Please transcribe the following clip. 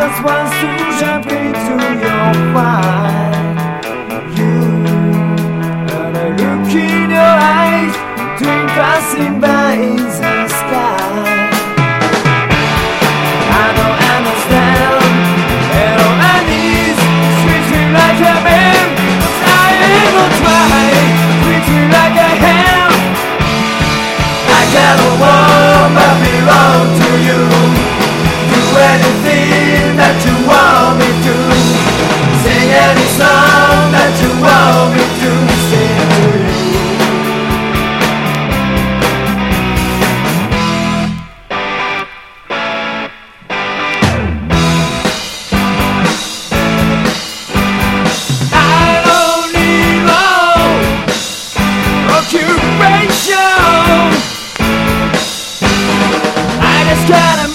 just wants to jump into your mind. You and I look in your eyes, dream passing by in the sky. I don't understand, and on my knees, sweetly like a man. I ever try, sweetly like a ham. I gotta warm, I belong to you. Do anything that you want me to. Sing any song that you want me to sing to you. I don't need no occupation. I just gotta